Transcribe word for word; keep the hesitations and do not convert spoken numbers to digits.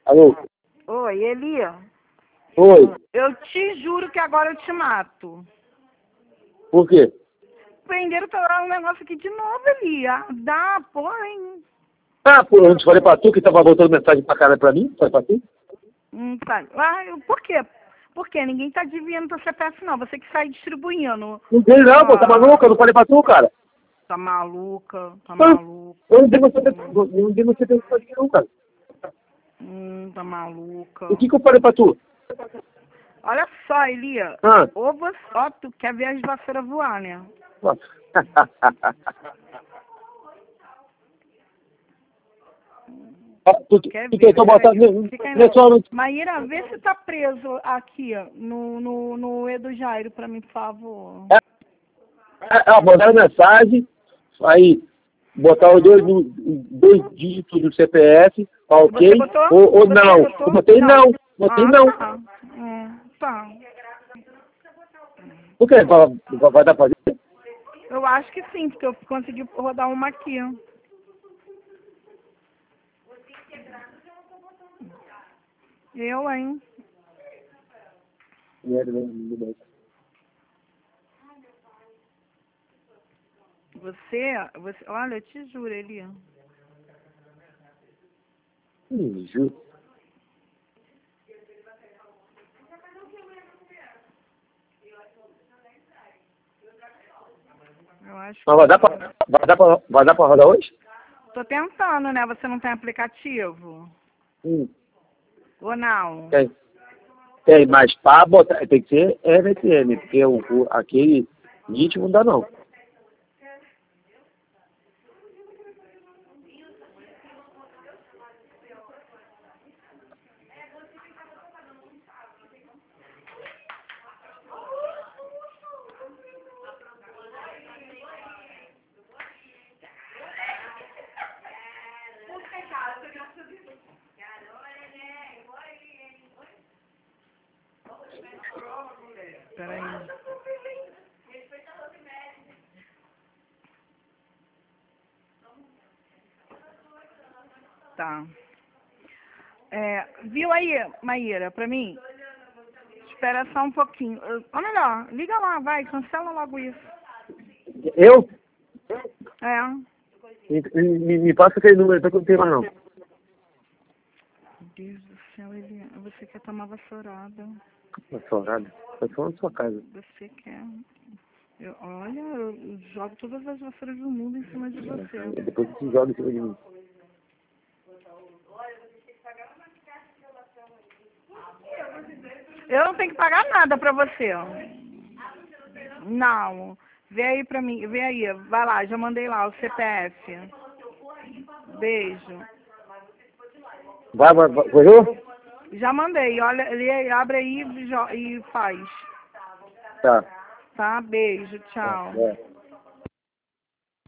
Alô? Oi, Eli. Oi. Eu te juro que agora eu te mato. Por quê? Prenderam um negócio aqui de novo, Eli. Ah, dá, porra, hein? Ah, pô, eu te falei pra tu que tava voltando mensagem pra cara pra mim? Falei pra tu? Hum, tá. Ah, eu- por quê? Por quê? Ninguém tá adivinhando teu C P F, não. Você que sai distribuindo. Não tem não, pô, tá Ah, maluca? Eu não falei pra tu, cara. Tá maluca, tá Eu maluca. eu não dei você eu não dei você mensagem não, cara. Hum, tá maluca. O que que eu falei pra tu? Olha só, Elia. Ah. Ou você, ó, tu quer ver as vassouras voar, né? Nossa. Ah, tu, Quer tu ver? tentou botar... Fica aí Não é só no- Maíra, vê se tá preso aqui, ó, no, no, no Edu Jairo pra mim, por favor. É, é, mandaram mensagem, aí botar os dois, no- dois dígitos do C P F, ok, Você botou? ou, ou Você não. botou? Eu botei não, botei Ah, não. tá. Hum, tá. Por quê? Vai, vai dar pra fazer? Eu acho que sim, porque eu consegui rodar uma aqui. Eu, hein? Você, você, olha, eu te juro, Eli. Hum, juro. Eu acho Mas vai dar pra, vai dar pra, vai dar pra rodar hoje? Tô tentando, né? Você não tem aplicativo? Hum, Ou não? tem. Tem, mas pra botar, tem que ser M S M, porque o, o, aquele ritmo não dá não. Peraí. Tá. É, viu aí, Maíra, pra mim? Espera só um pouquinho. Eu- Ou melhor, liga lá, vai, cancela logo isso. Eu? É. Me, me, me passa aquele número, então que eu não tenho mais não. Meu Deus do céu, ele, você quer tomar vassourada. Vassourada? Foi só na sua casa. Você quer. Eu, olha, eu jogo todas as vassouras do mundo em cima de você. Depois você joga em cima de mim. Eu não tenho que pagar nada pra você. Não. Vê aí pra mim, vê aí. Vai lá, já mandei lá o C P F. Beijo. Vai, vai, vai. Foi? Já mandei. Olha, ele abre aí e jo- e faz. Tá. Tá? Beijo, tchau. É.